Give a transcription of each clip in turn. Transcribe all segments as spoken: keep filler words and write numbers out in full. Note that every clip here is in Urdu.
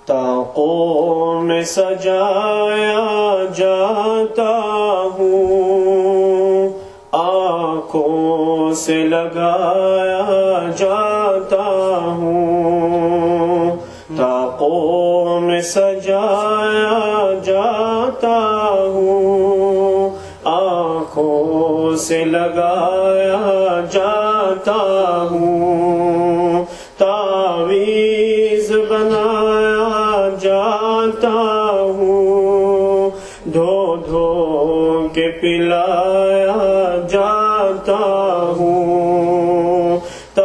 طاقوں میں سجایا جاتا ہوں، آنکھوں سے لگایا جاتا ہوں، طاقوں میں سجایا جاتا ہوں، آنکھوں سے لگایا جاتا ہوں، تعویذ بنایا جاتا ہوں، دھو دھو کے پلایا جاتا ہوں،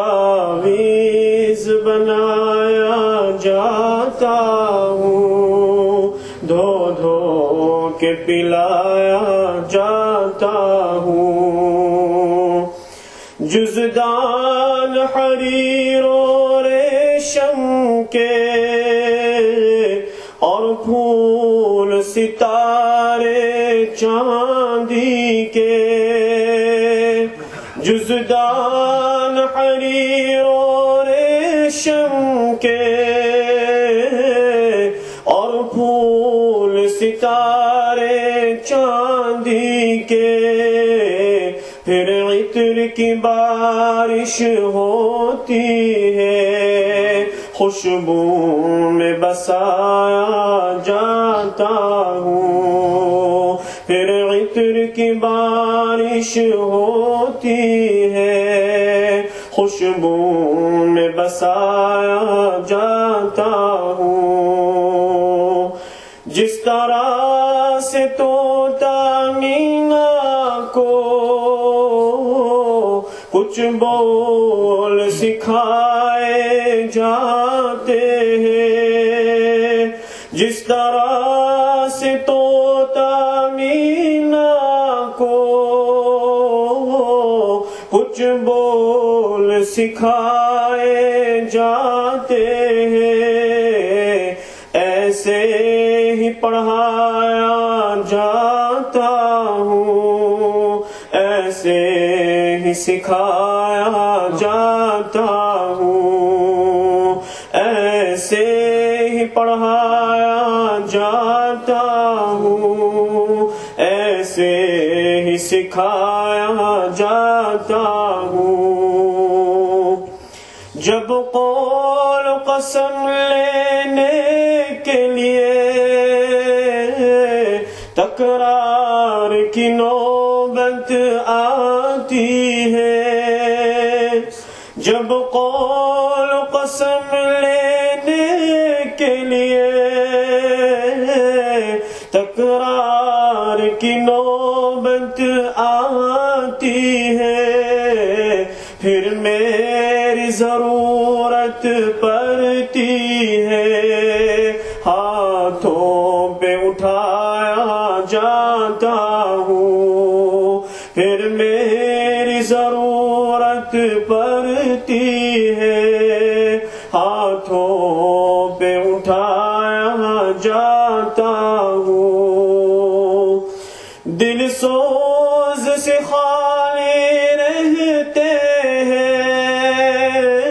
تعویذ بنایا جاتا ہوں، دھو دھو کے پلایا جاتا ہوں، جزدان حریر و ریشم کے اور پھول ستارے چاندی کے، جزدان حریر و ریشم کے اور پھول ستارے چاندی کے، پھر عطر کی بارش ہوتی ہے، خوشبو میں بسایا جاتا ہوں، پھر عطر کی بارش ہوتی ہے، خوشبو میں بسایا جاتا ہوں، جس طرح سے طوطا مینا کو کچھ بول سکھائے جاتے ہیں، جس طرح سے طوطا مینا کو کچھ بول سکھائے جاتے ہیں، ایسے ہی پڑھایا جاتا ہوں، ایسے ہی سکھایا جاتا ہوں، ایسے ہی پڑھایا جاتا ہوں، ایسے ہی سکھایا جاتا ہوں، جب قول قسم لینے کے لیے تکرار کی نوبت آتی ہے، جب قول قسم لینے کے لیے تکرار کی نوبت آتی ہے، پھر میری ضرورت پڑتی ہے، ہاتھوں پہ اٹھایا جاتا ہوں، پھر میری ضرورت پڑتی ہے، ہاتھوں پہ اٹھایا جاتا ہوں، دل سوز سے خالی رہتے ہیں،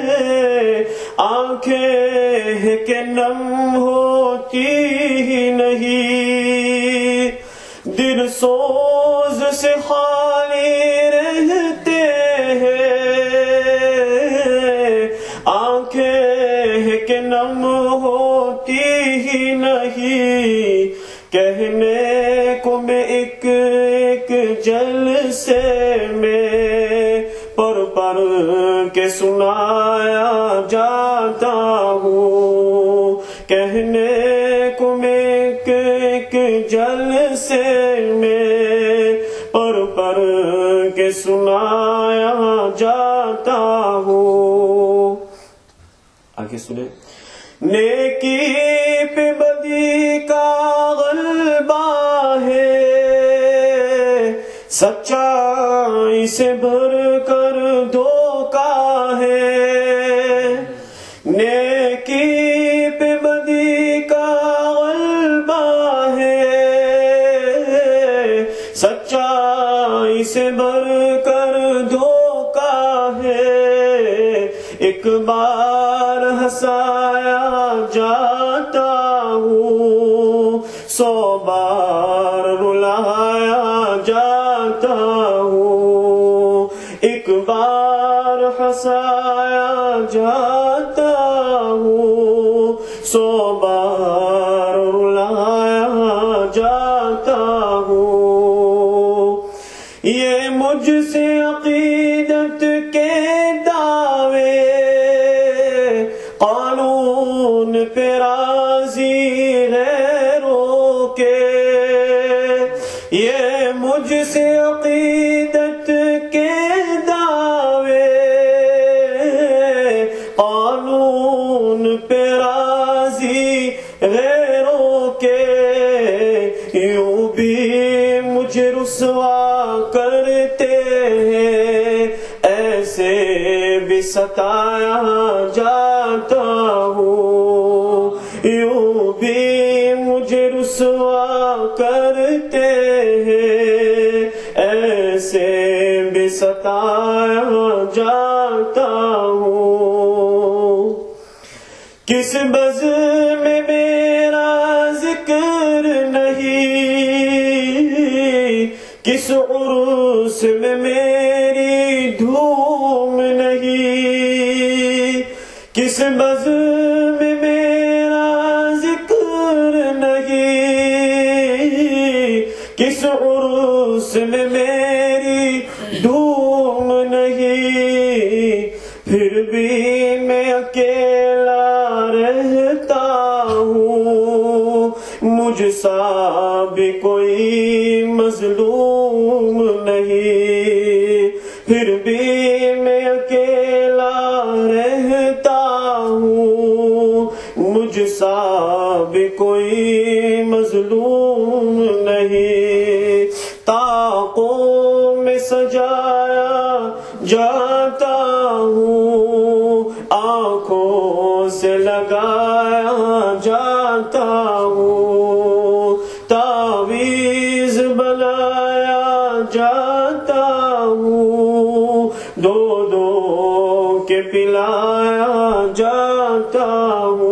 آنکھیں کہ نم ہوتی ہی نہیں، دل سوز سے خالی رہتے ہیں، آنکھیں کہ نم ہوتی ہی نہیں، کہنے کو میں ایک ایک جلسے میں پر پر کے سنایا جاتا ہوں، کہنے کو میں ایک ایک جلسے میں پر پر کے سنایا جاتا ہوں۔ آگے سنیں، نیکی پہ بدی کا غلبہ ہے، سچائی سے بھر کر دھوکا ہے، نیکی پہ بدی کا غلبہ ہے، سچائی سے بھر کر دھوکا ہے، ایک بار ہنسایا جاتا سو بار رلایا جاتا ہوں، ایک بار ہنسایا جاتا ہوں، سو بار رلایا جاتا ہوں۔ یہ مجھ سے عقیدت کے دعوے قانون پہ راضی غیروں کے، یہ مجھ سے عقیدت کے دعوے قانون پہ راضی غیروں کے، یوں بھی مجھے رسوا کرتے ہیں، ایسے بھی ستایا جاتا ہوں، یوں بھی مجھے رسوا کرتے ہیں، ایسے بھی ستایا جاتا ہوں۔ کس بزم میں میرا ذکر نہیں، کس عرس میں میری دھوم نہیں، کس بزم میں میرا ذکر نہیں، کس عرس میں میری دھوم نہیں، پھر بھی میں اکیلا رہتا ہوں، مجھ سا بھی کوئی مظلوم نہیں، پھر بھی میں اکیلا رہتا ہوں، مجھ سا بھی کوئی مظلوم نہیں، طاقوں میں سجایا جاتا ہوں، آنکھوں سے لگایا جاتا ہوں، تعویذ بنایا جاتا ہوں، دو دو کے پلایا جاتا ہوں۔